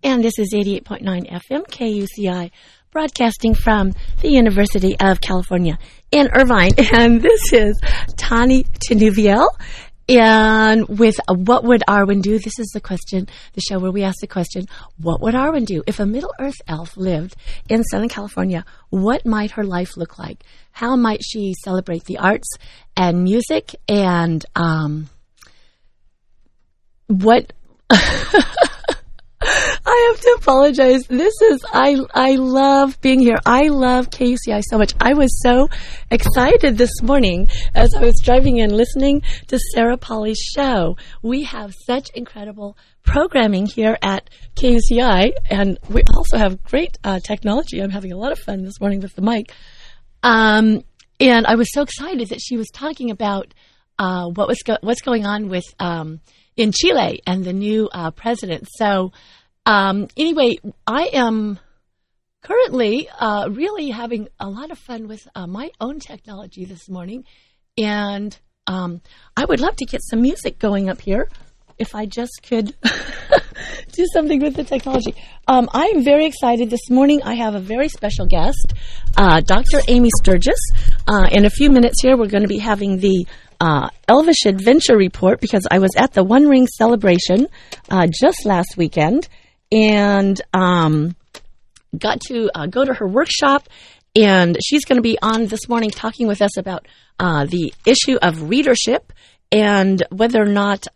and this is 88.9 FM KUCI, broadcasting from the University of California in Irvine. And this is Tani Tenuviel. And with What Would Arwen Do? This is the show where we ask the question, what would Arwen do? If a Middle-earth elf lived in Southern California, what might her life look like? How might she celebrate the arts and music? And what... I have to apologize. I love being here. I love KUCI so much. I was so excited this morning as I was driving in listening to Sarah Polly's show. We have such incredible programming here at KUCI, and we also have great technology. I'm having a lot of fun this morning with the mic. And I was so excited that she was talking about what's going on with in Chile and the new president. So anyway, I am currently really having a lot of fun with my own technology this morning. And I would love to get some music going up here if I just could do something with the technology. I am very excited. This morning I have a very special guest, Dr. Amy Sturgis. In a few minutes here, we're going to be having the Elvish Adventure Report, because I was at the One Ring celebration just last weekend and got to go to her workshop, and she's going to be on this morning talking with us about the issue of readership and whether or not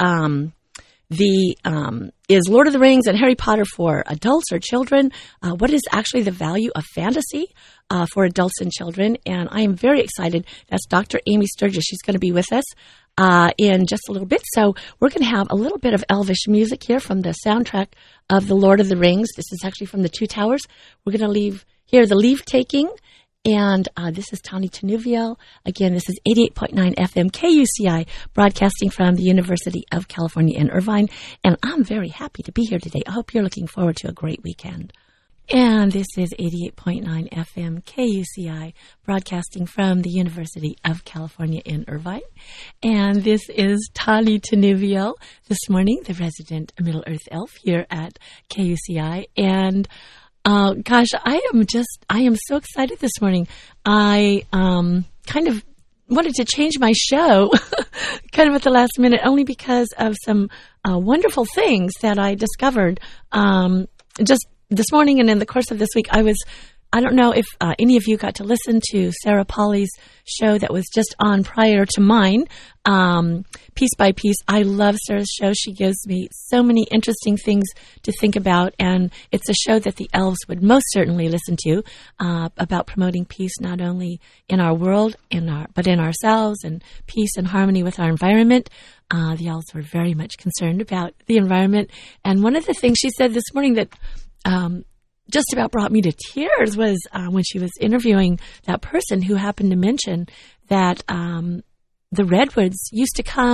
is Lord of the Rings and Harry Potter for adults or children? What is actually the value of fantasy for adults and children? And I am very excited. That's Dr. Amy Sturgis. She's going to be with us in just a little bit. So we're going to have a little bit of Elvish music here from the soundtrack of The Lord of the Rings. This is actually from the Two Towers. We're going to hear the leave taking. And this is Tani Tenuviel. Again, this is 88.9 FM KUCI, broadcasting from the University of California in Irvine. And I'm very happy to be here today. I hope you're looking forward to a great weekend. And this is 88.9 FM KUCI, broadcasting from the University of California in Irvine. And this is Tani Tenuviel this morning, the resident Middle-earth elf here at KUCI. And gosh, I am so excited this morning. I kind of wanted to change my show kind of at the last minute, only because of some wonderful things that I discovered just this morning and in the course of this week. I don't know if any of you got to listen to Sarah Polly's show that was just on prior to mine, Piece by Piece. I love Sarah's show. She gives me so many interesting things to think about, and it's a show that the elves would most certainly listen to about promoting peace not only in our world, but in ourselves, and peace and harmony with our environment. The elves were very much concerned about the environment, and one of the things she said this morning that just about brought me to tears was when she was interviewing that person who happened to mention that the redwoods used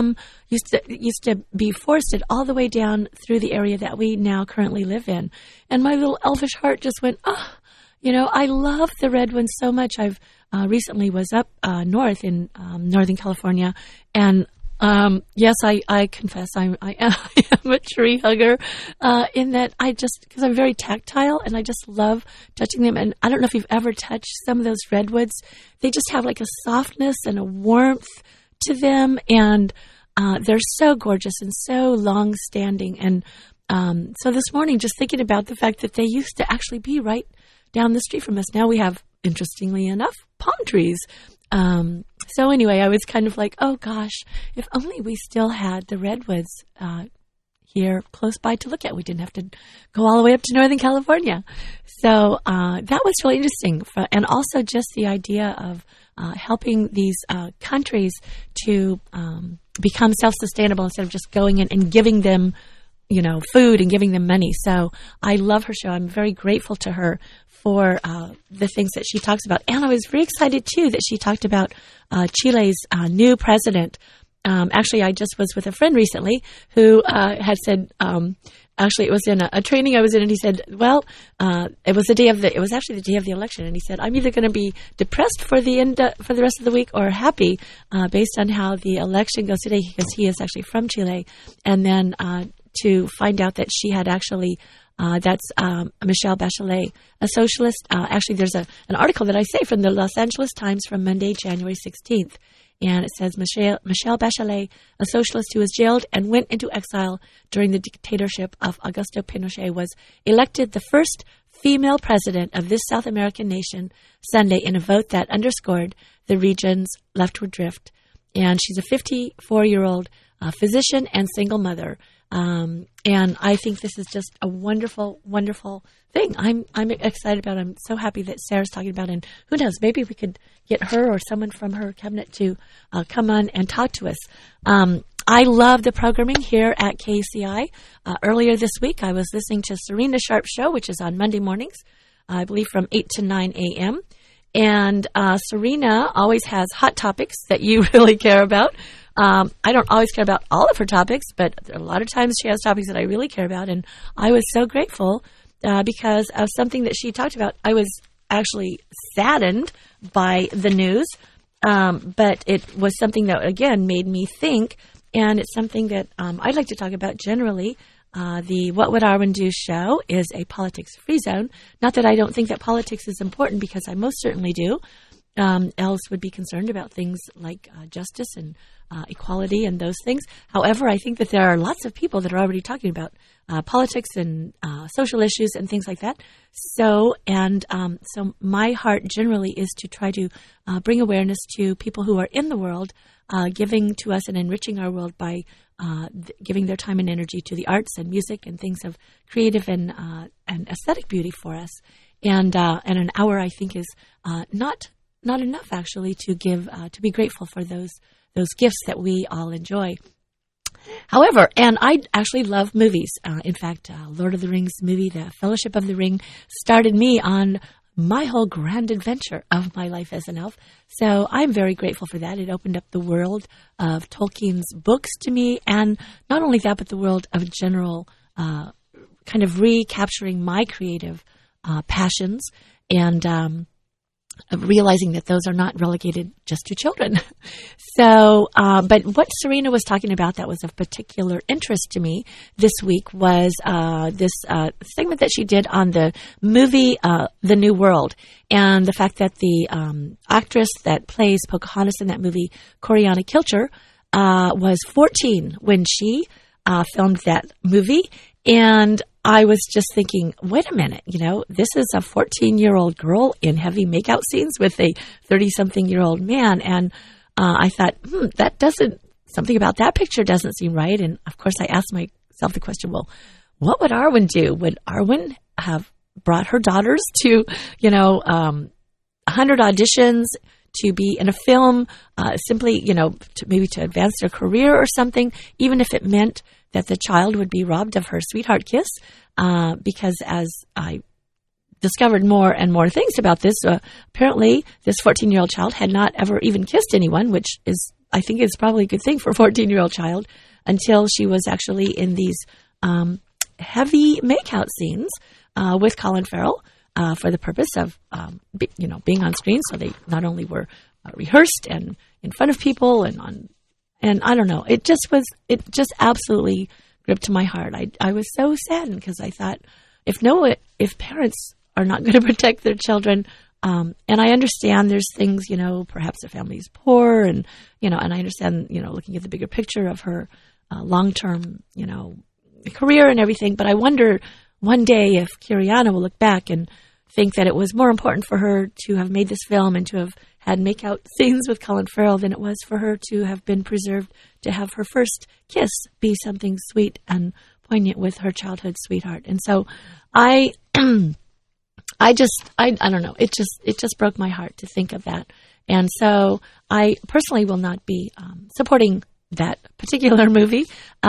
to be forested all the way down through the area that we now currently live in. And my little elfish heart just went, I love the redwoods so much. I've recently was up north in Northern California, and yes, I confess I am a tree hugger, in that because I'm very tactile and I just love touching them. And I don't know if you've ever touched some of those redwoods. They just have like a softness and a warmth to them, and they're so gorgeous and so long-standing. And so this morning, just thinking about the fact that they used to actually be right down the street from us. Now we have, interestingly enough, palm trees. So anyway, I was kind of like, oh gosh, if only we still had the redwoods here close by to look at. We didn't have to go all the way up to Northern California. So that was really interesting. And also just the idea of helping these countries to become self-sustainable instead of just going in and giving them, food and giving them money. So I love her show. I'm very grateful to her for the things that she talks about. And I was very excited, too, that she talked about Chile's new president. Actually, I just was with a friend recently who had said, actually, it was in a training I was in, and he said, well, it was actually the day of the election, and he said, I'm either going to be depressed for the rest of the week or happy based on how the election goes today, because he is actually from Chile. And then to find out that she had actually That's Michelle Bachelet, a socialist. Actually, there's an article that I say from the Los Angeles Times from Monday, January 16th. And it says, Michelle Bachelet, a socialist who was jailed and went into exile during the dictatorship of Augusto Pinochet, was elected the first female president of this South American nation Sunday in a vote that underscored the region's leftward drift. And she's a 54-year-old physician and single mother. And I think this is just a wonderful, wonderful thing. I'm excited about it. I'm so happy that Sarah's talking about it. And who knows, maybe we could get her or someone from her cabinet to come on and talk to us. I love the programming here at KCI. Earlier this week, I was listening to Serena Sharp's show, which is on Monday mornings, I believe from 8 to 9 a.m. And Serena always has hot topics that you really care about. I don't always care about all of her topics, but a lot of times she has topics that I really care about. And I was so grateful because of something that she talked about. I was actually saddened by the news, but it was something that, again, made me think. And it's something that I'd like to talk about generally. The What Would Arwen Do show is a politics-free zone. Not that I don't think that politics is important, because I most certainly do. Else would be concerned about things like justice and equality and those things. However, I think that there are lots of people that are already talking about politics and social issues and things like that. So my heart generally is to try to bring awareness to people who are in the world, giving to us and enriching our world by giving their time and energy to the arts and music and things of creative and aesthetic beauty for us. And an hour, I think, is not enough, actually, to give to be grateful for those gifts that we all enjoy. However, and I actually love movies. In fact, Lord of the Rings movie, The Fellowship of the Ring, started me on my whole grand adventure of my life as an elf. So I'm very grateful for that. It opened up the world of Tolkien's books to me, and not only that, but the world of general kind of recapturing my creative passions and realizing that those are not relegated just to children. So, but what Serena was talking about that was of particular interest to me this week was this segment that she did on the movie The New World, and the fact that the actress that plays Pocahontas in that movie, Corianna Kilcher, was 14 when she filmed that movie. And I was just thinking, wait a minute, this is a 14-year-old girl in heavy makeout scenes with a 30-something-year-old man. And I thought, something about that picture doesn't seem right. And, of course, I asked myself the question, well, what would Arwen do? Would Arwen have brought her daughters to, 100 auditions to be in a film, simply, to advance their career or something, even if it meant that the child would be robbed of her sweetheart kiss, because as I discovered more and more things about this, apparently this 14-year-old child had not ever even kissed anyone, which I think is probably a good thing for a 14-year-old child, until she was actually in these heavy makeout scenes with Colin Farrell for the purpose of being on screen. So they not only were rehearsed and in front of people and I don't know, it just absolutely gripped my heart. I was so saddened because I thought, if parents are not going to protect their children, and I understand there's things, perhaps the family's poor, and and I understand, looking at the bigger picture of her long-term, career and everything. But I wonder one day if Corianna will look back and think that it was more important for her to have made this film and to have had make-out scenes with Colin Farrell than it was for her to have been preserved to have her first kiss be something sweet and poignant with her childhood sweetheart. And so I don't know. It just broke my heart to think of that. And so I personally will not be supporting that particular movie.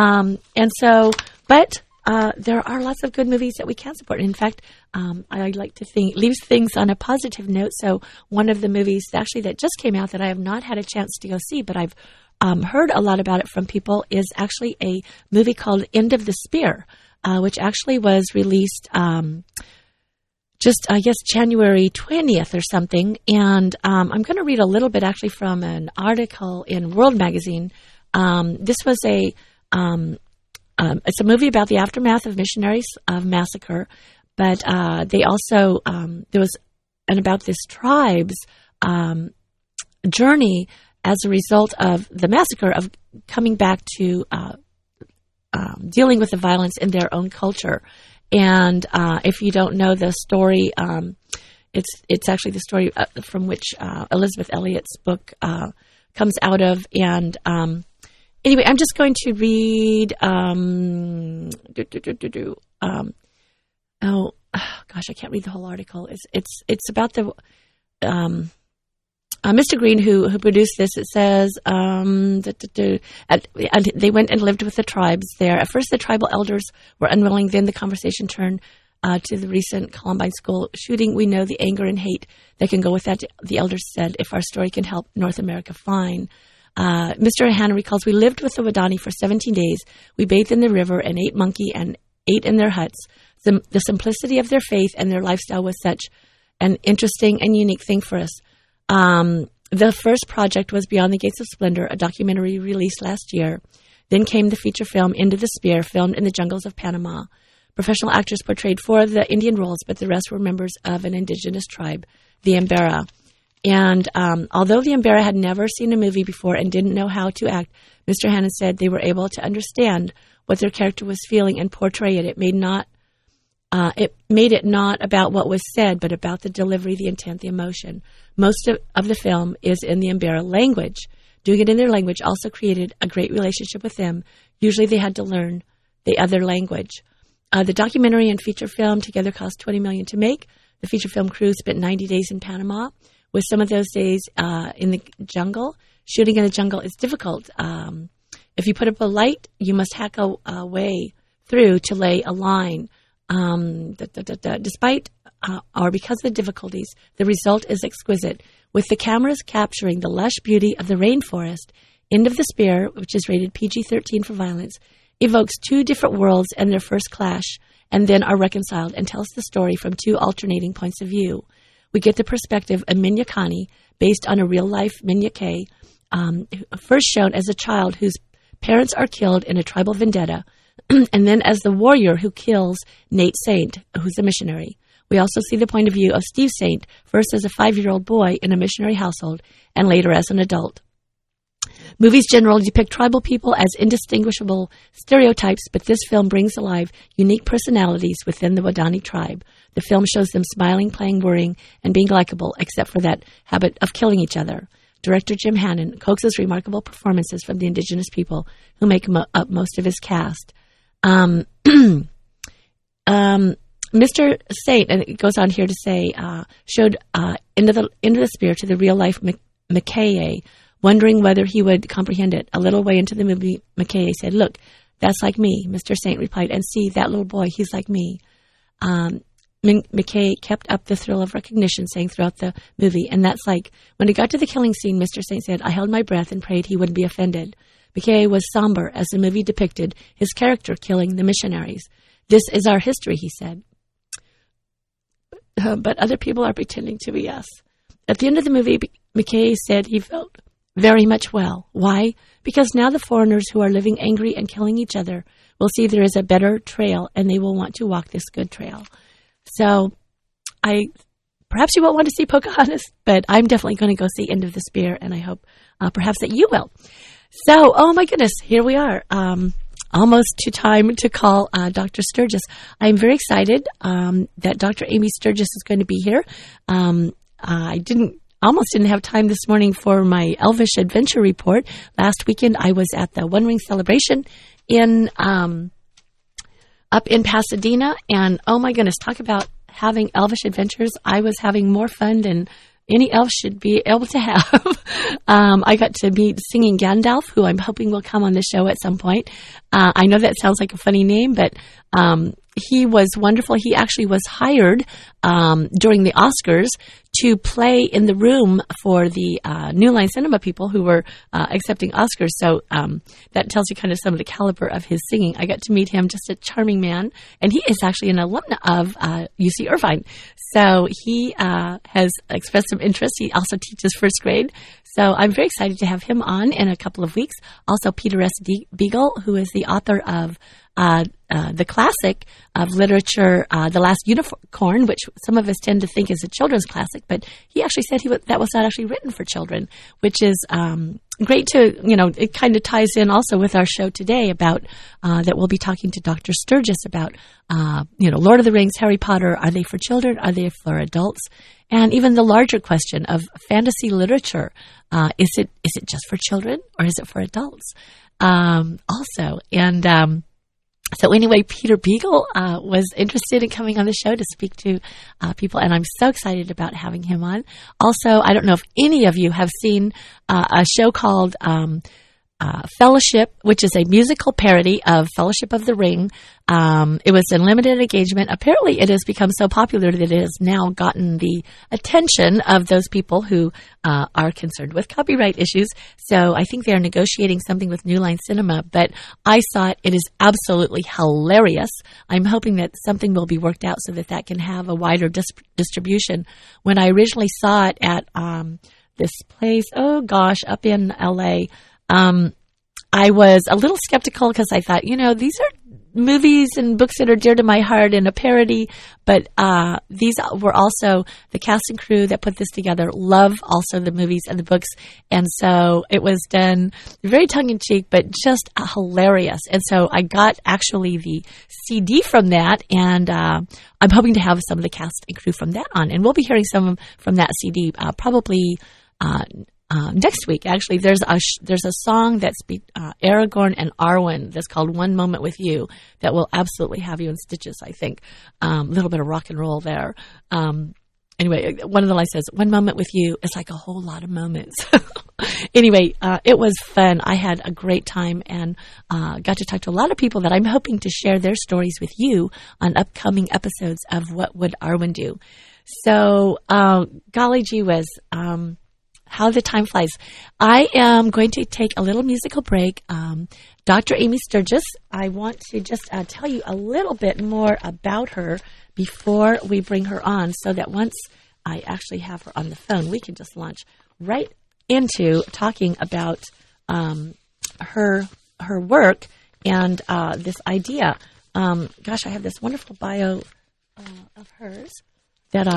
But there are lots of good movies that we can support. In fact, I like to leave things on a positive note. So one of the movies actually that just came out that I have not had a chance to go see, but I've heard a lot about it from people, is actually a movie called End of the Spear, which actually was released just, I guess, January 20th or something. And I'm going to read a little bit actually from an article in World Magazine. This was it's a movie about the aftermath of missionaries of massacre, but they also there was and about this tribe's journey as a result of the massacre of coming back to dealing with the violence in their own culture. And if you don't know the story, it's actually the story from which Elizabeth Elliot's book comes out of. And anyway, I'm just going to read. Oh gosh, I can't read the whole article. It's about the Mr. Green who produced this. It says and they went and lived with the tribes there. At first, the tribal elders were unwilling. Then the conversation turned to the recent Columbine school shooting. We know the anger and hate that can go with that. The elders said, if our story can help North America, fine. Mr. Hanna recalls, we lived with the Wadani for 17 days. We bathed in the river and ate monkey and ate in their huts. The simplicity of their faith and their lifestyle was such an interesting and unique thing for us. The first project was Beyond the Gates of Splendor, a documentary released last year. Then came the feature film Into the Spear, filmed in the jungles of Panama. Professional actors portrayed 4 of the Indian roles, but the rest were members of an indigenous tribe, the Embera. And although the Embera had never seen a movie before and didn't know how to act, Mr. Hannon said they were able to understand what their character was feeling and portray it. It made it not about what was said, but about the delivery, the intent, the emotion. Most of the film is in the Embera language. Doing it in their language also created a great relationship with them. Usually they had to learn the other language. The documentary and feature film together cost $20 million to make. The feature film crew spent 90 days in Panama, with some of those days in the jungle. Shooting in the jungle is difficult. If you put up a light, you must hack a way through to lay a line. Despite or because of the difficulties, the result is exquisite. With the cameras capturing the lush beauty of the rainforest, End of the Spear, which is rated PG-13 for violence, evokes 2 different worlds and their first clash, and then are reconciled and tells the story from 2 alternating points of view. We get the perspective of Minya Kani, based on a real-life Minya K, first shown as a child whose parents are killed in a tribal vendetta, and then as the warrior who kills Nate Saint, who's a missionary. We also see the point of view of Steve Saint, first as a 5-year-old boy in a missionary household, and later as an adult. Movies generally depict tribal people as indistinguishable stereotypes, but this film brings alive unique personalities within the Wadani tribe. The film shows them smiling, playing, worrying, and being likable, except for that habit of killing each other. Director Jim Hannon coaxes remarkable performances from the indigenous people who make up most of his cast. Mr. Saint, and it goes on here to say, showed Into the Spear to the real-life Mackay, wondering whether he would comprehend it. A little way into the movie, Mackay said, "Look, that's like me." Mr. Saint replied, "And see, that little boy, he's like me." Mackay kept up the thrill of recognition, saying throughout the movie, and that's like, when it got to the killing scene, Mr. Saint said, "I held my breath and prayed he wouldn't be offended." Mackay was somber as the movie depicted his character killing the missionaries. "This is our history," he said. But other people are pretending to be us. At the end of the movie, Mackay said he felt very much well. Why? Because now the foreigners who are living angry and killing each other will see there is a better trail, and they will want to walk this good trail. So, perhaps you won't want to see Pocahontas, but I'm definitely going to go see End of the Spear, and I hope perhaps that you will. So, oh my goodness, here we are. Almost to time to call Dr. Sturgis. I'm very excited that Dr. Amy Sturgis is going to be here. I almost didn't have time this morning for my Elvish Adventure Report. Last weekend, I was at the One Ring Celebration up in Pasadena, and oh my goodness, talk about having Elvish adventures. I was having more fun than any elf should be able to have. I got to meet Singing Gandalf, who I'm hoping will come on the show at some point. I know that sounds like a funny name, but he was wonderful. He actually was hired during the Oscars to play in the room for the New Line Cinema people who were accepting Oscars. So that tells you kind of some of the caliber of his singing. I got to meet him, just a charming man, and he is actually an alumna of UC Irvine. So he has expressed some interest. He also teaches first grade. So I'm very excited to have him on in a couple of weeks. Also, Peter S. Beagle, who is the author of the classic of literature, The Last Unicorn, which some of us tend to think is a children's classic, but he actually said that was not actually written for children, which is great to, it kind of ties in also with our show today about that we'll be talking to Dr. Sturgis about, Lord of the Rings, Harry Potter, are they for children? Are they for adults? And even the larger question of fantasy literature, is it just for children or is it for adults? Also, and so anyway, Peter Beagle was interested in coming on the show to speak to people, and I'm so excited about having him on. Also, I don't know if any of you have seen a show called Fellowship, which is a musical parody of Fellowship of the Ring. It was in limited engagement. Apparently, it has become so popular that it has now gotten the attention of those people who are concerned with copyright issues. So I think they are negotiating something with New Line Cinema, but I saw it. It is absolutely hilarious. I'm hoping that something will be worked out so that can have a wider distribution. When I originally saw it at this place, up in L.A., I was a little skeptical because I thought, these are movies and books that are dear to my heart and a parody, but these were also the cast and crew that put this together love also the movies and the books, and so it was done very tongue-in-cheek but just hilarious. And so I got actually the CD from that, and I'm hoping to have some of the cast and crew from that on, and we'll be hearing some from that CD probably next week. Actually, there's a song that's Aragorn and Arwen that's called "One Moment with You" that will absolutely have you in stitches. I think a little bit of rock and roll there. Anyway, one of the lines says, "One moment with you is like a whole lot of moments." Anyway, it was fun. I had a great time and got to talk to a lot of people that I'm hoping to share their stories with you on upcoming episodes of What Would Arwen Do? So, golly gee whiz. How the time flies. I am going to take a little musical break. Dr. Amy Sturgis, I want to just tell you a little bit more about her before we bring her on so that once I actually have her on the phone, we can just launch right into talking about her work and this idea. I have this wonderful bio of hers that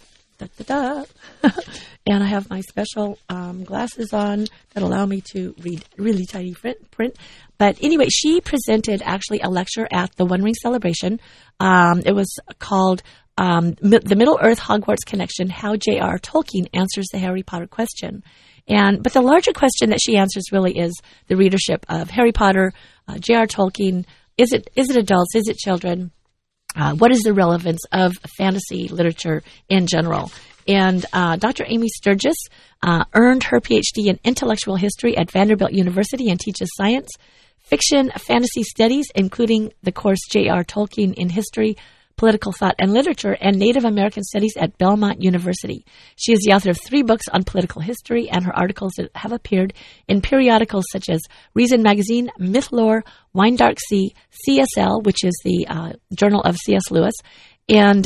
and I have my special glasses on that allow me to read really tiny print. But anyway, she presented actually a lecture at the One Ring Celebration. It was called The Middle-earth Hogwarts Connection, How J.R. Tolkien Answers the Harry Potter Question. But the larger question that she answers really is the readership of Harry Potter, J.R. Tolkien. Is it adults? Is it children? What is the relevance of fantasy literature in general? And Dr. Amy Sturgis earned her PhD in intellectual history at Vanderbilt University and teaches science, fiction, fantasy studies, including the course J.R. Tolkien in History, Political Thought and Literature, and Native American Studies at Belmont University. She is the author of 3 books on political history, and her articles have appeared in periodicals such as Reason Magazine, Mythlore, Wine Dark Sea, CSL, which is the Journal of C.S. Lewis, and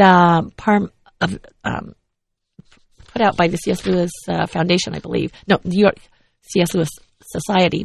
put out by the C.S. Lewis Foundation, I believe. No, New York C.S. Lewis Society.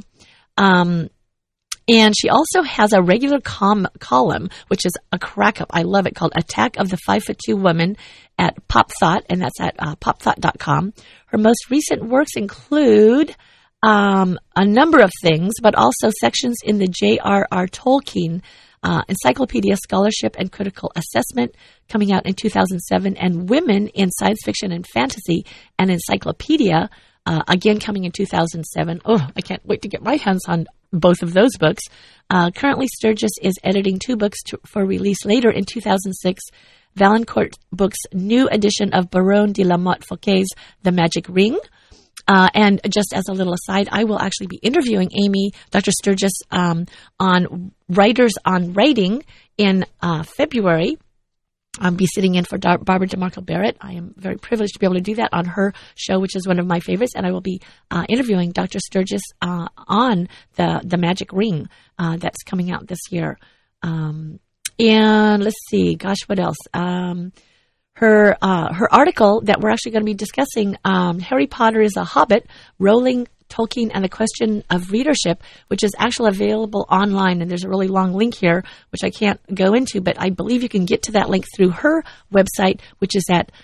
And she also has a regular column, which is a crack-up. I love it, called Attack of the 5'2" Woman at Pop Thought, and that's at popthought.com. Her most recent works include a number of things, but also sections in the J.R.R. Tolkien Encyclopedia Scholarship and Critical Assessment, coming out in 2007, and Women in Science Fiction and Fantasy, an Encyclopedia, again coming in 2007. Oh, I can't wait to get my hands on both of those books. Currently, Sturgis is editing 2 books for release later in 2006. Valancourt Books' new edition of Baron de la Motte Fouquet's The Magic Ring. And just as a little aside, I will actually be interviewing Dr. Sturgis, on Writers on Writing in February. I'll be sitting in for Barbara DeMarco Barrett. I am very privileged to be able to do that on her show, which is one of my favorites, and I will be interviewing Dr. Sturgis on the Magic Ring that's coming out this year. And let's see, what else? Her article that we're actually going to be discussing, Harry Potter is a Hobbit, Rowling Tolkien and the Question of Readership, which is actually available online. And there's a really long link here, which I can't go into, but I believe you can get to that link through her website, which is at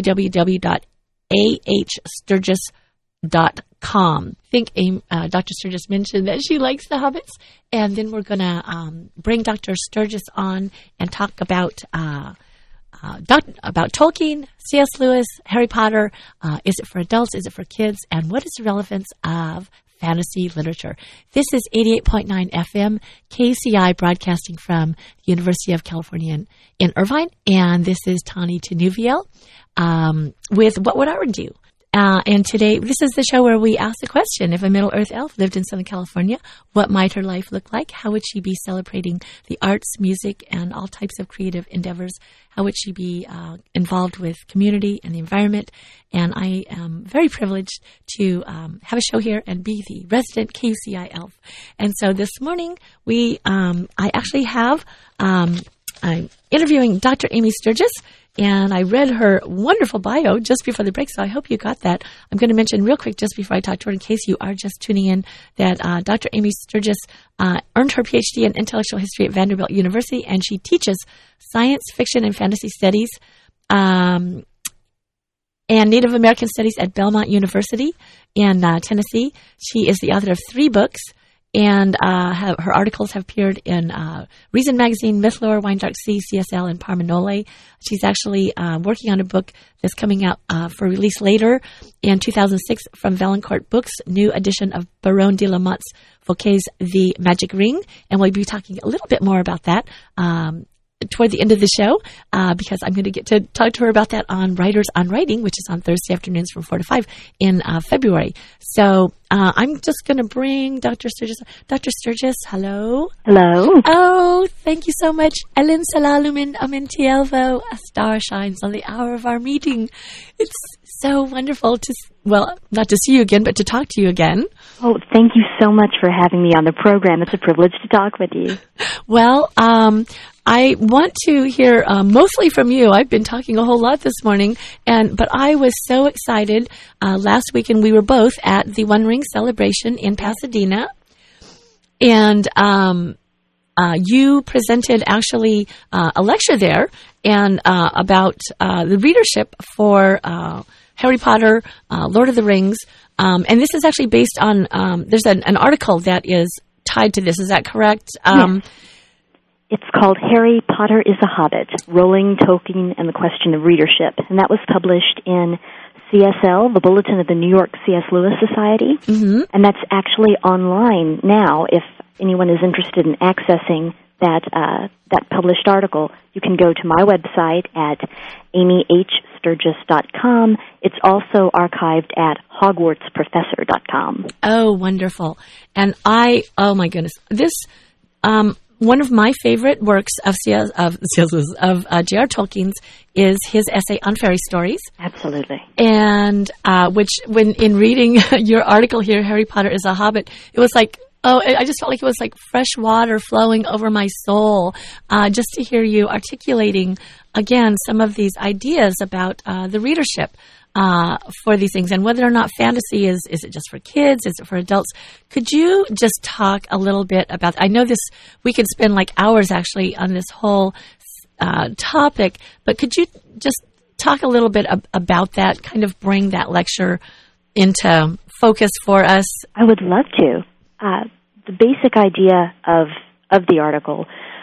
www.ahsturgis.com. I think Dr. Sturgis mentioned that she likes the Hobbits, and then we're going to bring Dr. Sturgis on and talk about Tolkien, C.S. Lewis, Harry Potter. Is it for adults? Is it for kids? And what is the relevance of fantasy literature? This is 88.9 FM, KCI, broadcasting from the University of California in Irvine. And this is Tani Tenuviel with What Would Our Do? And today, this is the show where we ask the question, if a Middle-earth elf lived in Southern California, what might her life look like? How would she be celebrating the arts, music, and all types of creative endeavors? How would she be involved with community and the environment? And I am very privileged to have a show here and be the resident KUCI elf. And so this morning, I actually have, I'm interviewing Dr. Amy Sturgis. And I read her wonderful bio just before the break, so I hope you got that. I'm going to mention real quick just before I talk to her, in case you are just tuning in, that Dr. Amy Sturgis earned her PhD in intellectual history at Vanderbilt University, and she teaches science fiction and fantasy studies and Native American studies at Belmont University in Tennessee. She is the author of 3 books. And her articles have appeared in Reason Magazine, Mythlore, Wine Dark Sea, CSL, and Parmanole. She's actually working on a book that's coming out for release later in 2006 from Valancourt Books, new edition of Baron de la Motte's Fouquet's The Magic Ring. And we'll be talking a little bit more about that toward the end of the show, because I'm going to get to talk to her about that on Writers on Writing, which is on Thursday afternoons from 4 to 5 in February. So I'm just going to bring Dr. Sturgis. Dr. Sturgis, hello. Hello. Oh, thank you so much. Ellen Salalumin Amentielvo, a star shines on the hour of our meeting. It's so wonderful not to see you again, but to talk to you again. Oh, thank you so much for having me on the program. It's a privilege to talk with you. Well, I want to hear mostly from you. I've been talking a whole lot this morning, but I was so excited. Last weekend we were both at the One Ring celebration in Pasadena, and you presented actually a lecture there and about the readership for Harry Potter, Lord of the Rings, and this is actually based on. There's an article that is tied to this. Is that correct? Yes. It's called Harry Potter is a Hobbit, Rowling, Tolkien, and the Question of Readership. And that was published in CSL, the Bulletin of the New York C.S. Lewis Society. Mm-hmm. And that's actually online now. If anyone is interested in accessing that published article, you can go to my website at amyhsturgis.com. It's also archived at hogwartsprofessor.com. Oh, wonderful. And oh my goodness, this, one of my favorite works of J.R. Tolkien's is his essay on fairy stories. Absolutely. And which, when in reading your article here, Harry Potter is a Hobbit, it was like, I just felt like it was like fresh water flowing over my soul, just to hear you articulating again some of these ideas about the readership for these things, and whether or not fantasy is it just for kids, is it for adults? Could you just talk a little bit about, I know we could spend like hours actually on this whole topic, but could you just talk a little bit about that, kind of bring that lecture into focus for us? I would love to. The basic idea of the article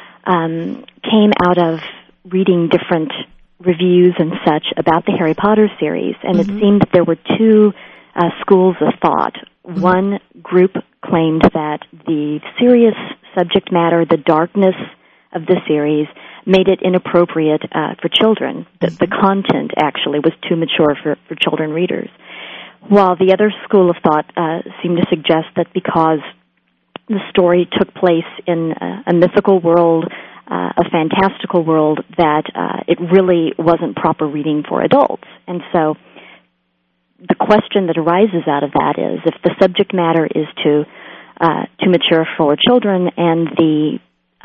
came out of reading different reviews and such about the Harry Potter series, and mm-hmm. It seemed that there were 2 schools of thought. Mm-hmm. One group claimed that the serious subject matter, the darkness of the series, made it inappropriate for children. The content actually was too mature for children readers. While the other school of thought seemed to suggest that because the story took place in a mythical world, a fantastical world, that it really wasn't proper reading for adults. And so the question that arises out of that is, if the subject matter is too mature for children, and the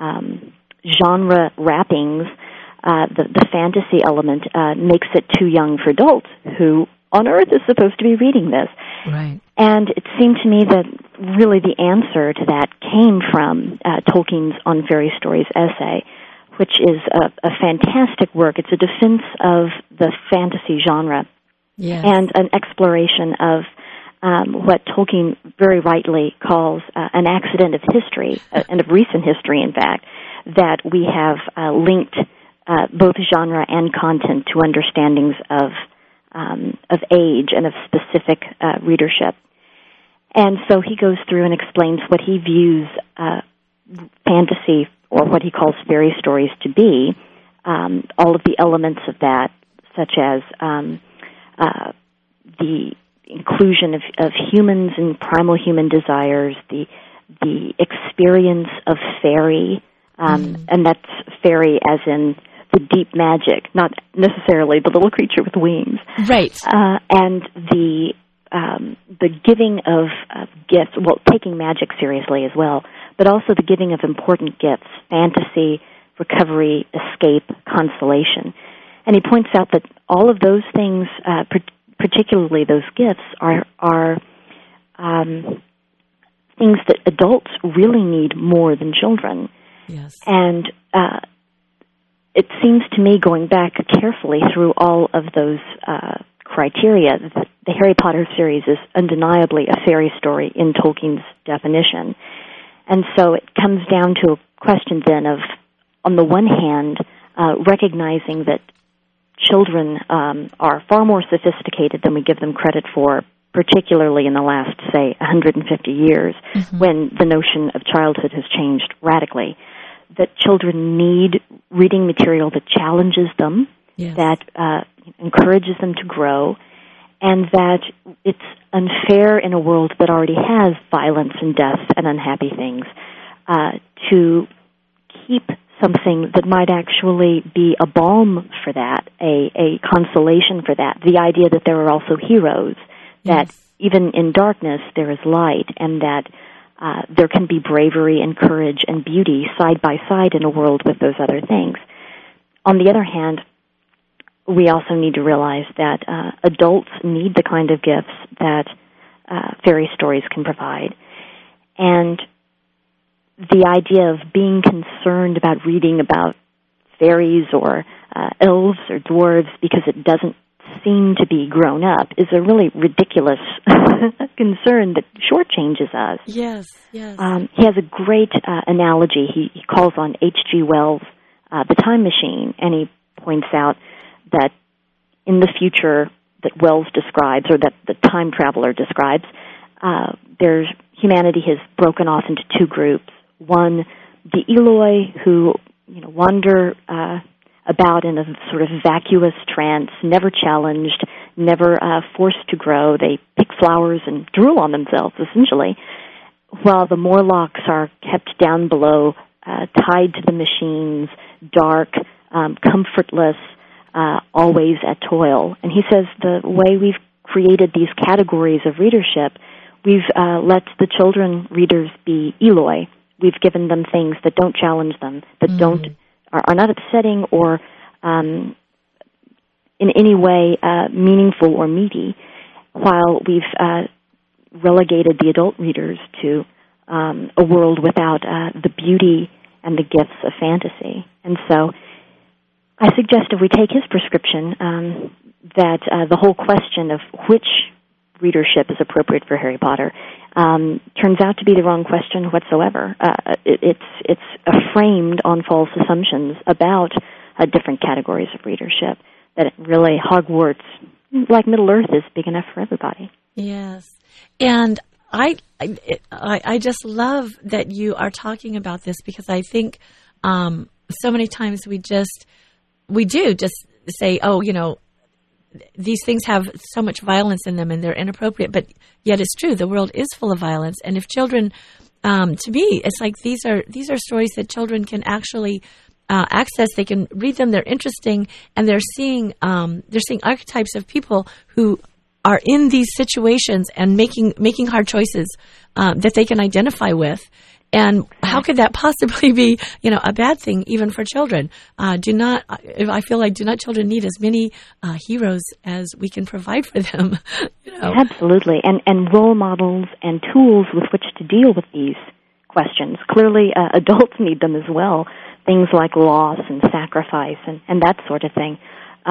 genre wrappings, the fantasy element makes it too young for adults, who on Earth is supposed to be reading this? Right. And it seemed to me that really the answer to that came from Tolkien's On Fairy Stories essay, which is a fantastic work. It's a defense of the fantasy genre, yes, and an exploration of what Tolkien very rightly calls an accident of history, and of recent history, in fact, that we have linked both genre and content to understandings of age and of specific readership. And so he goes through and explains what he views fantasy, or what he calls fairy stories, to be, all of the elements of that, such as the inclusion of humans and primal human desires, the experience of fairy, and that's fairy as in the deep magic, not necessarily the little creature with wings. Right. And the giving of gifts, well, taking magic seriously as well, but also the giving of important gifts, fantasy, recovery, escape, consolation. And he points out that all of those things, particularly those gifts, are things that adults really need more than children. Yes. And it seems to me, going back carefully through all of those criteria, that the Harry Potter series is undeniably a fairy story in Tolkien's definition. And so it comes down to a question then of, on the one hand, recognizing that children are far more sophisticated than we give them credit for, particularly in the last, say, 150 years, when the notion of childhood has changed radically. That children need reading material that challenges them, yes, that encourages them to grow, and that it's unfair in a world that already has violence and death and unhappy things to keep something that might actually be a balm for that, a consolation for that, the idea that there are also heroes, that yes, even in darkness there is light, and that there can be bravery and courage and beauty side by side in a world with those other things. On the other hand, we also need to realize that adults need the kind of gifts that fairy stories can provide. And the idea of being concerned about reading about fairies or elves or dwarves because it doesn't seem to be grown up is a really ridiculous concern that shortchanges us. yes, yes. He has a great analogy. He calls on H.G. Wells' The Time Machine, and he points out that in the future that Wells describes, or that the time traveler describes, humanity has broken off into two groups. One, the Eloi, who wander about in a sort of vacuous trance, never challenged, never forced to grow. They pick flowers and drool on themselves, essentially, while the Morlocks are kept down below, tied to the machines, dark, comfortless, always at toil. And he says the way we've created these categories of readership, we've let the children readers be Eloi. We've given them things that don't challenge them, that are not upsetting or in any way meaningful or meaty, while we've relegated the adult readers to a world without the beauty and the gifts of fantasy. And so I suggest if we take his prescription, that the whole question of which readership is appropriate for Harry Potter turns out to be the wrong question whatsoever. It's framed on false assumptions about different categories of readership, that really Hogwarts, like Middle-earth, is big enough for everybody. Yes. And I just love that you are talking about this, because I think so many times we do just say, these things have so much violence in them and they're inappropriate, but yet it's true. The world is full of violence. And if children, to me, it's like these are stories that children can actually access. They can read them. They're interesting, and they're seeing archetypes of people who are in these situations and making hard choices that they can identify with. And how could that possibly be, a bad thing even for children? I feel like do not children need as many heroes as we can provide for them? Absolutely. And role models and tools with which to deal with these questions. Clearly, adults need them as well. Things like loss and sacrifice and that sort of thing.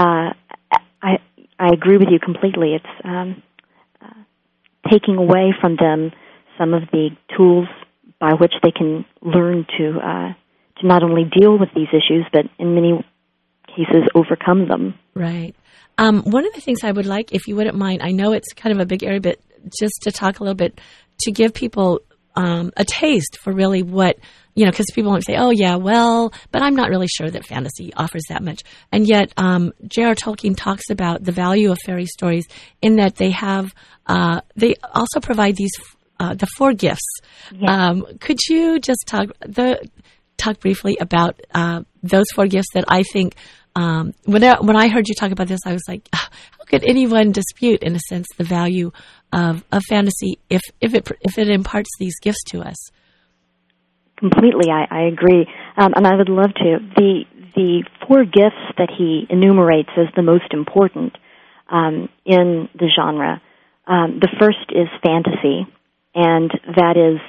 I agree with you completely. It's taking away from them some of the tools by which they can learn to not only deal with these issues, but in many cases overcome them. Right. One of the things I would like, if you wouldn't mind, I know it's kind of a big area, but just to talk a little bit, to give people a taste for really what, because people won't say, oh, yeah, well, but I'm not really sure that fantasy offers that much. And yet J.R. Tolkien talks about the value of fairy stories in that they also provide these the 4 gifts. Yes. Could you just talk briefly about those 4 gifts that I think, when I heard you talk about this, I was like, how could anyone dispute, in a sense, the value of fantasy if it imparts these gifts to us? Completely, I agree, and I would love to. The 4 gifts that he enumerates as the most important in the genre. The first is fantasy. And that is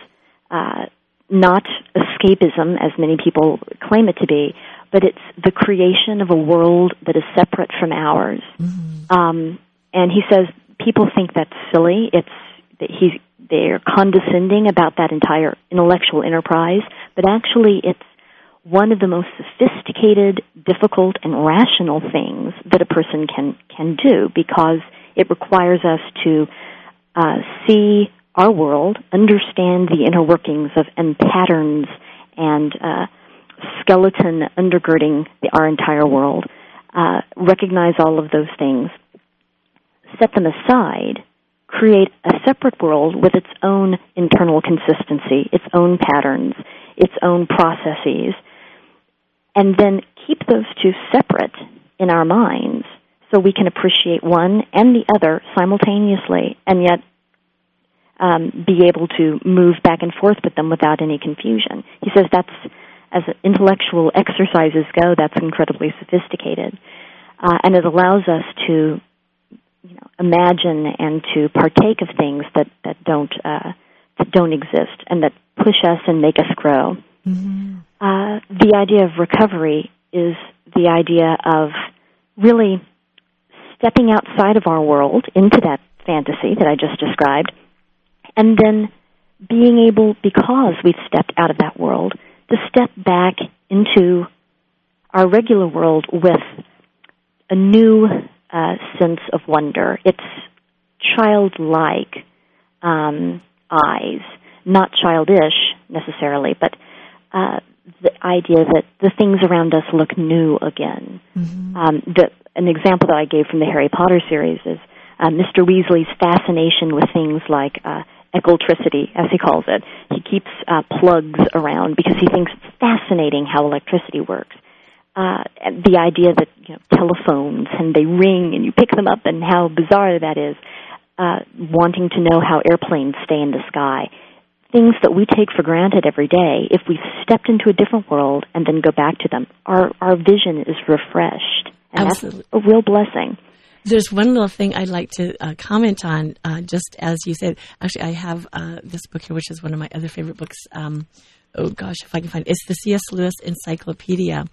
not escapism, as many people claim it to be, but it's the creation of a world that is separate from ours. Mm-hmm. And he says people think that's silly. They're condescending about that entire intellectual enterprise, but actually it's one of the most sophisticated, difficult, and rational things that a person can do, because it requires us to see our world, understand the inner workings and patterns and skeleton undergirding our entire world, recognize all of those things, set them aside, create a separate world with its own internal consistency, its own patterns, its own processes, and then keep those 2 separate in our minds so we can appreciate one and the other simultaneously, and yet be able to move back and forth with them without any confusion. He says that's, as intellectual exercises go, that's incredibly sophisticated. And it allows us to imagine and to partake of things that don't exist and that push us and make us grow. Mm-hmm. The idea of recovery is the idea of really stepping outside of our world into that fantasy that I just described, and then being able, because we've stepped out of that world, to step back into our regular world with a new sense of wonder. It's childlike eyes, not childish necessarily, but the idea that the things around us look new again. Mm-hmm. An example that I gave from the Harry Potter series is Mr. Weasley's fascination with things like eccentricity, as he calls it. He keeps plugs around because he thinks it's fascinating how electricity works. The idea that telephones, and they ring and you pick them up, and how bizarre that is. Wanting to know how airplanes stay in the sky. Things that we take for granted every day, if we stepped into a different world and then go back to them, our vision is refreshed. And Absolutely. That's a real blessing. There's one little thing I'd like to comment on, just as you said. Actually, I have this book here, which is one of my other favorite books. Oh gosh, if I can find it. It's the C.S. Lewis Encyclopedia.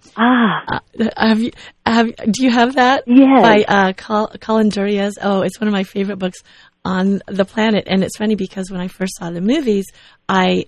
Do you have that? Yes. By Colin Duriez. Oh, it's one of my favorite books on the planet. And it's funny because when I first saw the movies, I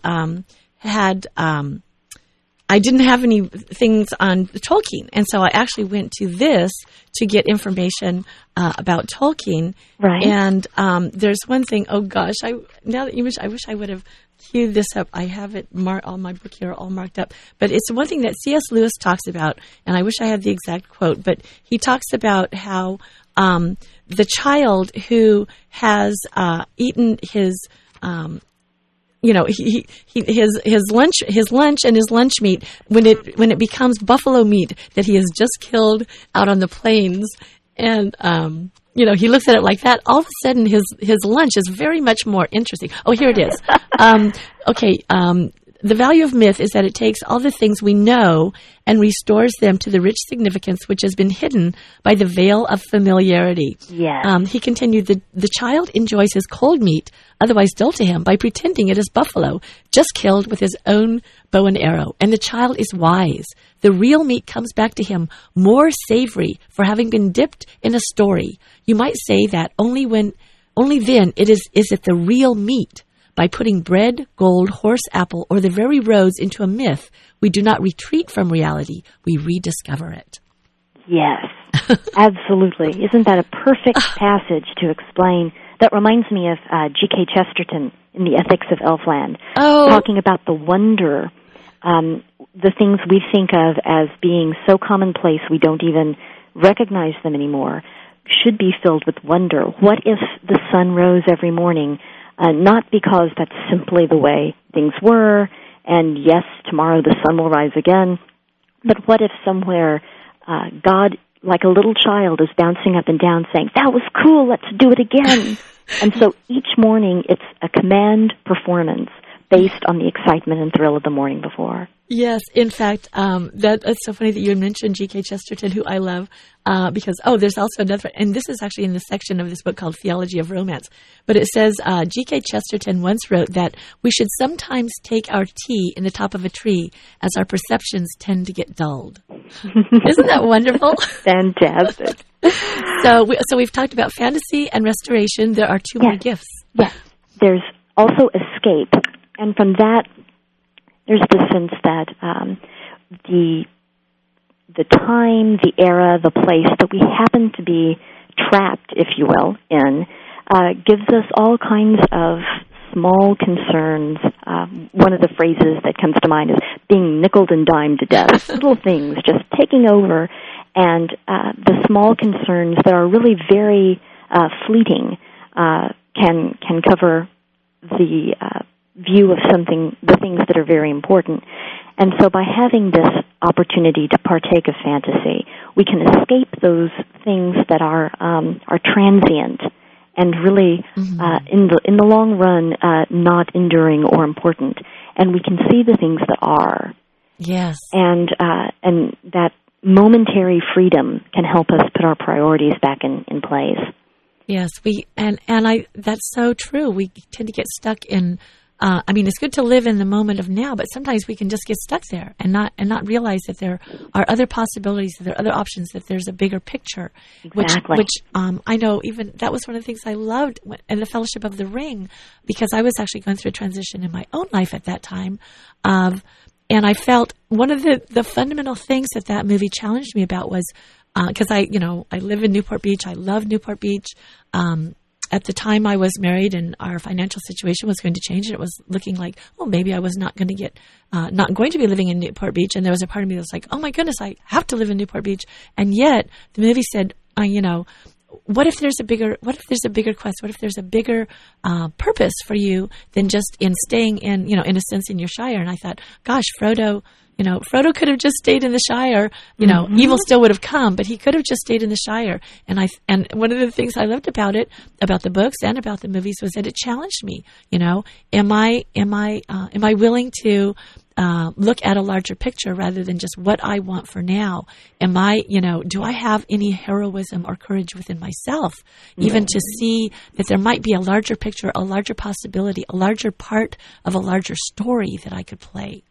didn't have any things on Tolkien, and so I actually went to this to get information about Tolkien. Right. And there's one thing. Oh gosh, now that you wish, I wish I would have queued this up. I have it all my book here all marked up. But it's one thing that C.S. Lewis talks about, and I wish I had the exact quote. But he talks about how the child who has eaten his his lunch and his lunch meat, when it becomes buffalo meat that he has just killed out on the plains, and he looks at it like that, all of a sudden his lunch is very much more interesting. Oh, here it is. the value of myth is that it takes all the things we know and restores them to the rich significance which has been hidden by the veil of familiarity. Yes. He continued, the child enjoys his cold meat, otherwise dull to him, by pretending it is buffalo, just killed with his own bow and arrow. And the child is wise. The real meat comes back to him more savory for having been dipped in a story. You might say that only then is it the real meat. By putting bread, gold, horse apple, or the very rose into a myth, we do not retreat from reality, we rediscover it. Yes, absolutely. Isn't that a perfect passage to explain? That reminds me of G.K. Chesterton in The Ethics of Elfland, talking about the wonder, the things we think of as being so commonplace we don't even recognize them anymore, should be filled with wonder. What if the sun rose every morning? Not because that's simply the way things were, and yes, tomorrow the sun will rise again, but what if somewhere God, like a little child, is bouncing up and down saying, that was cool, let's do it again. And so each morning it's a command performance based on the excitement and thrill of the morning before. Yes, in fact, that's so funny that you mentioned G.K. Chesterton, who I love, because, there's also another, and this is actually in the section of this book called Theology of Romance, but it says G.K. Chesterton once wrote that we should sometimes take our tea in the top of a tree as our perceptions tend to get dulled. Isn't that wonderful? Fantastic. So we've talked about fantasy and restoration. There are two more gifts. Yes. There's also escape, and from that, there's the sense that the time, the era, the place that we happen to be trapped, if you will, in, gives us all kinds of small concerns. One of the phrases that comes to mind is being nickeled and dimed to death. Little things just taking over, and the small concerns that are really very fleeting can cover the view of the things that are very important. And so by having this opportunity to partake of fantasy, we can escape those things that are transient and really, in the long run, not enduring or important. And we can see the things that are. Yes. And that momentary freedom can help us put our priorities back in place. Yes, that's so true. We tend to get stuck in. It's good to live in the moment of now, but sometimes we can just get stuck there and not realize that there are other possibilities, that there are other options, that there's a bigger picture. Exactly. Which I know even that was one of the things I loved in the Fellowship of the Ring, because I was actually going through a transition in my own life at that time, and I felt one of the fundamental things that movie challenged me about was because I live in Newport Beach. I love Newport Beach. At the time I was married and our financial situation was going to change, and it was looking like, maybe I was not going to be living in Newport Beach. And there was a part of me that was like, oh my goodness, I have to live in Newport Beach. And yet the movie said, what if there's a bigger quest? What if there's a bigger purpose for you than just in staying in a sense in your shire? And I thought, gosh, Frodo could have just stayed in the Shire. Evil still would have come, but he could have just stayed in the Shire. And one of the things I loved about it, about the books and about the movies, was that it challenged me. Am I willing to look at a larger picture rather than just what I want for now? Do I have any heroism or courage within myself, even to see that there might be a larger picture, a larger possibility, a larger part of a larger story that I could play?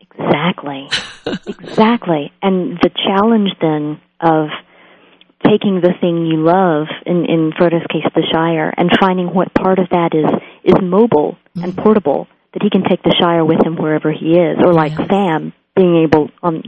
Exactly. And the challenge then of taking the thing you love, in Frodo's case, the Shire, and finding what part of that is mobile and portable, that he can take the Shire with him wherever he is, or like Sam being able on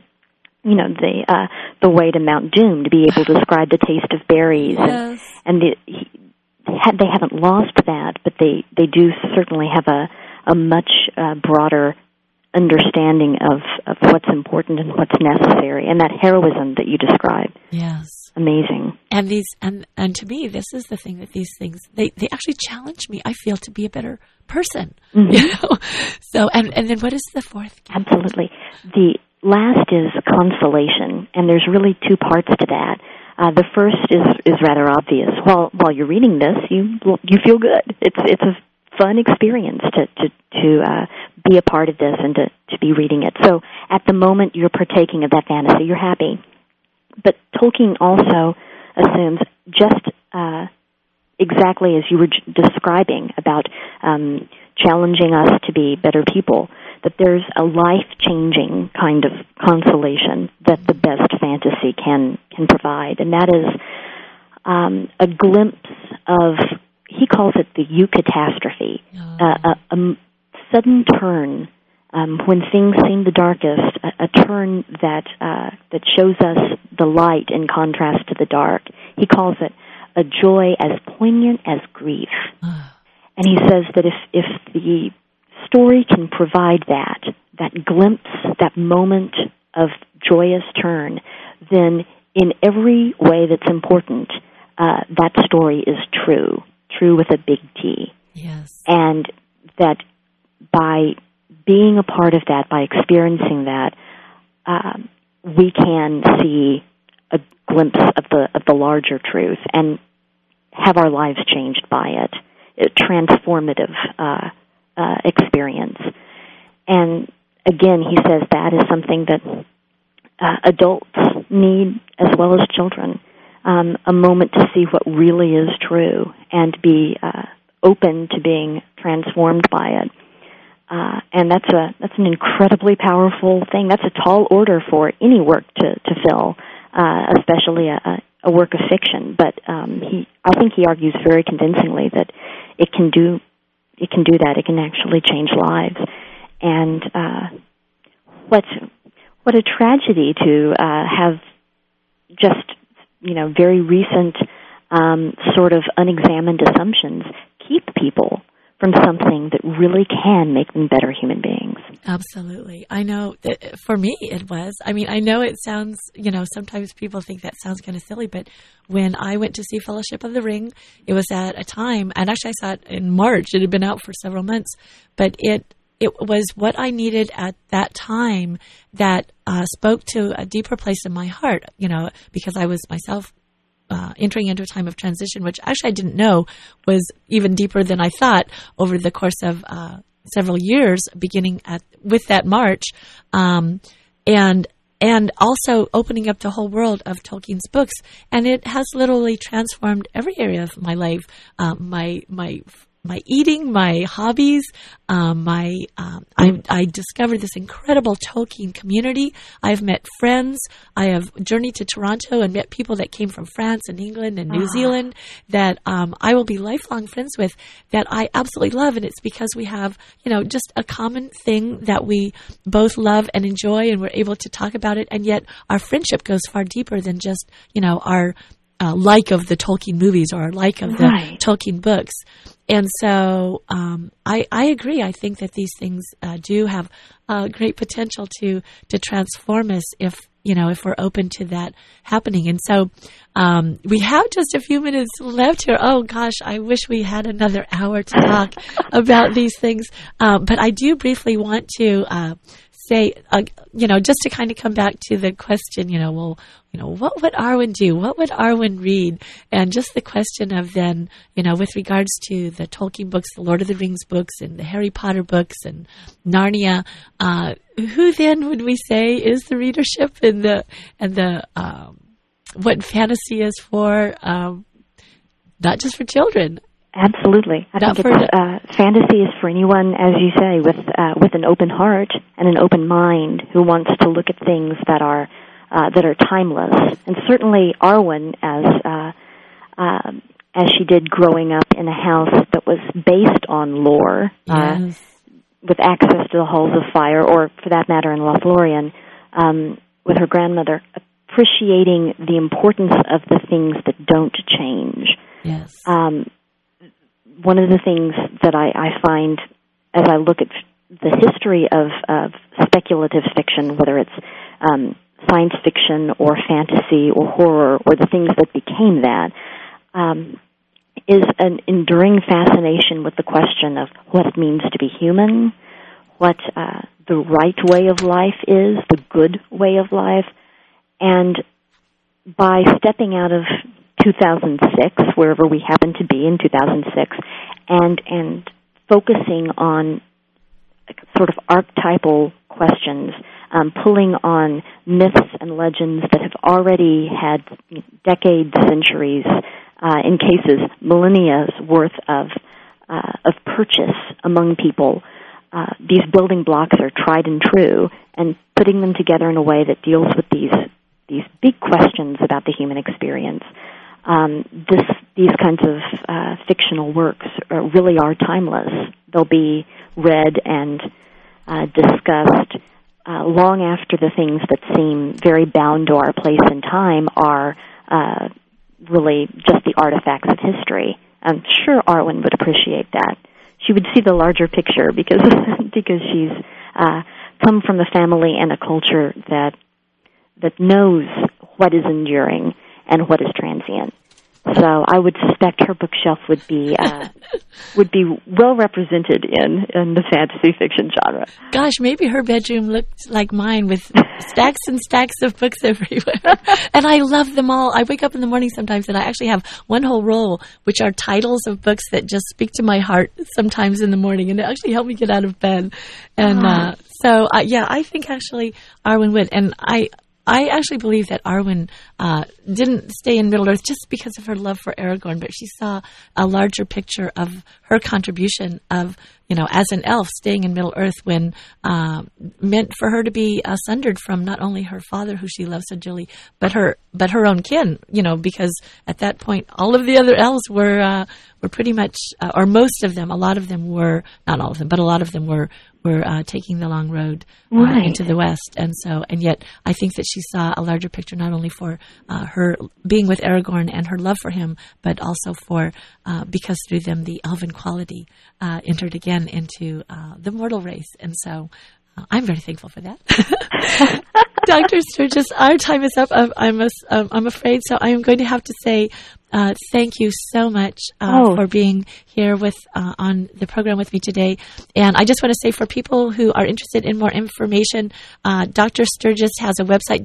the way to Mount Doom to be able to describe the taste of berries, and they haven't lost that, but they do certainly have a much broader understanding of what's important and what's necessary, and that heroism that you described. Yes. Amazing. And to me, this is the thing, that these things, they actually challenge me, I feel, to be a better person. So, and then what is the fourth? Absolutely. The last is consolation, and there's really two parts to that. The first is rather obvious. While you're reading this, you feel good. It's a fun experience to be a part of this and to be reading it. So at the moment you're partaking of that fantasy, you're happy. But Tolkien also assumes just exactly as you were describing about challenging us to be better people, that there's a life-changing kind of consolation that the best fantasy can provide. And that is a glimpse of, he calls it the eucatastrophe, a sudden turn when things seem the darkest, a turn that shows us the light in contrast to the dark. He calls it a joy as poignant as grief. And he says that if the story can provide that glimpse, that moment of joyous turn, then in every way that's important, that story is true with a big T. Yes. And that by being a part of that, by experiencing that, we can see a glimpse of the larger truth and have our lives changed by it. A transformative experience. And again, he says that is something that adults need as well as children. A moment to see what really is true and be open to being transformed by it. And that's an incredibly powerful thing. That's a tall order for any work to fill, especially a work of fiction. But I think he argues very convincingly that it can do that. It can actually change lives. And what a tragedy to have just very recent sort of unexamined assumptions keep people from something that really can make them better human beings. Absolutely. I know that for me it was. I mean, I know it sounds, sometimes people think that sounds kind of silly, but when I went to see Fellowship of the Ring, it was at a time, and actually I saw it in March. It had been out for several months, but it was what I needed at that time that spoke to a deeper place in my heart, because I was myself entering into a time of transition, which actually I didn't know was even deeper than I thought over the course of several years, beginning with that March, and also opening up the whole world of Tolkien's books. And it has literally transformed every area of my life, my eating, my hobbies, I discovered this incredible Tolkien community. I've met friends. I have journeyed to Toronto and met people that came from France and England and New Zealand that I will be lifelong friends with, that I absolutely love. And it's because we have, just a common thing that we both love and enjoy, and we're able to talk about it. And yet our friendship goes far deeper than just, our like of the Tolkien movies or our like of the Tolkien books. And so I agree. I think that these things do have great potential to transform us if we're open to that happening. And so we have just a few minutes left here. Oh, gosh, I wish we had another hour to talk about these things. But I do briefly want to say, just to kind of come back to the question, what would Arwen do? What would Arwen read? And just the question of then, with regards to the Tolkien books, the Lord of the Rings books, and the Harry Potter books, and Narnia, who then would we say is the readership and the what fantasy is for, not just for children? Absolutely. I think fantasy is for anyone, as you say, with an open heart and an open mind who wants to look at things that are timeless. And certainly Arwen, as she did growing up in a house that was based on lore, yes, with access to the halls of fire, or for that matter in Lothlorien, with her grandmother, appreciating the importance of the things that don't change. Yes. One of the things that I find as I look at the history of speculative fiction, whether it's science fiction or fantasy or horror or the things that became that, is an enduring fascination with the question of what it means to be human, what the right way of life is, the good way of life. And by stepping out of 2006, wherever we happen to be in 2006, and focusing on sort of archetypal questions, pulling on myths and legends that have already had decades, centuries, in cases millennia's worth of purchase among people. These building blocks are tried and true, and putting them together in a way that deals with these big questions about the human experience. These kinds of fictional works really are timeless. They'll be read and discussed long after the things that seem very bound to our place and time are really just the artifacts of history. I'm sure Arwen would appreciate that. She would see the larger picture because she's come from a family and a culture that knows what is enduring and what is transient. So I would suspect her bookshelf would be well represented in the fantasy fiction genre. Gosh, maybe her bedroom looked like mine with stacks and stacks of books everywhere. And I love them all. I wake up in the morning sometimes and I actually have one whole roll, which are titles of books that just speak to my heart sometimes in the morning, and they actually help me get out of bed. And I think actually Arwen would. And I actually believe that Arwen didn't stay in Middle-earth just because of her love for Aragorn, but she saw a larger picture of her contribution of, as an elf staying in Middle-earth when meant for her to be sundered from not only her father, who she loves so dearly, but her own kin, because at that point all of the other elves were pretty much, or most of them, a lot of them were, not all of them, but a lot of them were taking the long road into the West. And yet I think that she saw a larger picture, not only for her being with Aragorn and her love for him, but also for, because through them the elven quality entered again into the mortal race. And so I'm very thankful for that. Dr. Sturgis, our time is up, I'm afraid, so I am going to have to say thank you so much for being here on the program with me today. And I just want to say, for people who are interested in more information, Dr. Sturgis has a website,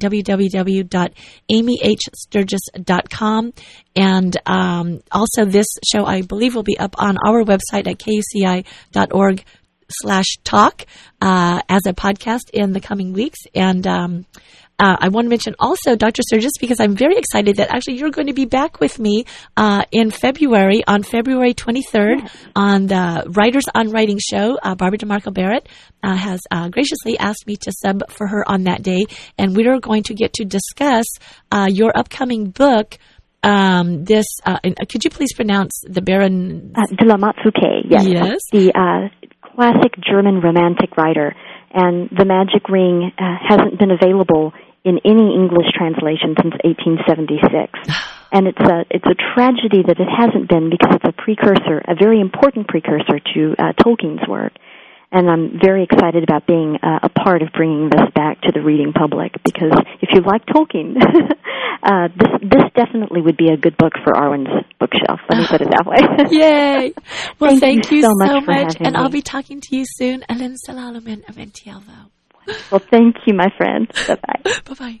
www.amyhsturgis.com. And also this show, I believe, will be up on our website at kuci.org/talk as a podcast in the coming weeks. And I want to mention also, Dr. Sturgis, because I'm very excited that actually you're going to be back with me in February, on February 23rd, on the Writers on Writing show. Barbara DeMarco Barrett has graciously asked me to sub for her on that day, and we are going to get to discuss your upcoming book. Could you please pronounce the Baron? De la Motte Fouquet, yes. The classic German romantic writer. And The Magic Ring hasn't been available in any English translation since 1876. And it's a tragedy that it hasn't been, because it's a very important precursor to Tolkien's work. And I'm very excited about being a part of bringing this back to the reading public, because if you like Tolkien, this definitely would be a good book for Arwen's bookshelf. Let me put it that way. Yay! Well, thank you so much, and me. I'll be talking to you soon. Ellen Salalumin Amentielvo. Well, thank you, my friend. Bye-bye. Bye-bye.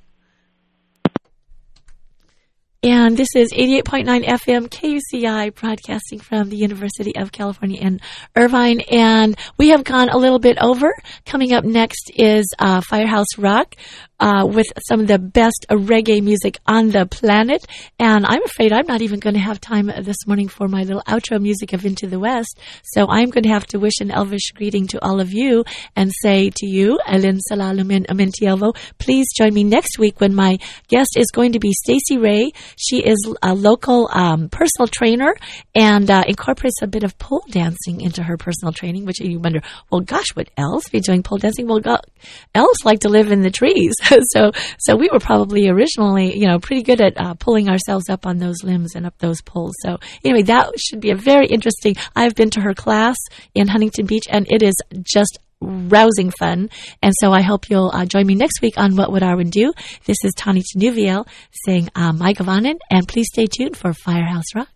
And this is 88.9 FM KUCI, broadcasting from the University of California in Irvine. And we have gone a little bit over. Coming up next is Firehouse Rock with some of the best reggae music on the planet. And I'm afraid I'm not even going to have time this morning for my little outro music of Into the West. So I'm going to have to wish an Elvish greeting to all of you and say to you, Ellen Salalumin Amentielvo, please join me next week when my guest is going to be Stacey Ray. She is a local personal trainer and incorporates a bit of pole dancing into her personal training, which you wonder, well, gosh, would elves be doing pole dancing? Well, elves like to live in the trees. So we were probably originally, pretty good at pulling ourselves up on those limbs and up those poles. So anyway, that should be a very interesting. I've been to her class in Huntington Beach, and it is just rousing fun. And so I hope you'll join me next week on What Would Arwen Do? This is Tani Tenuviel saying, Mai Gavanen, and please stay tuned for Firehouse Rock.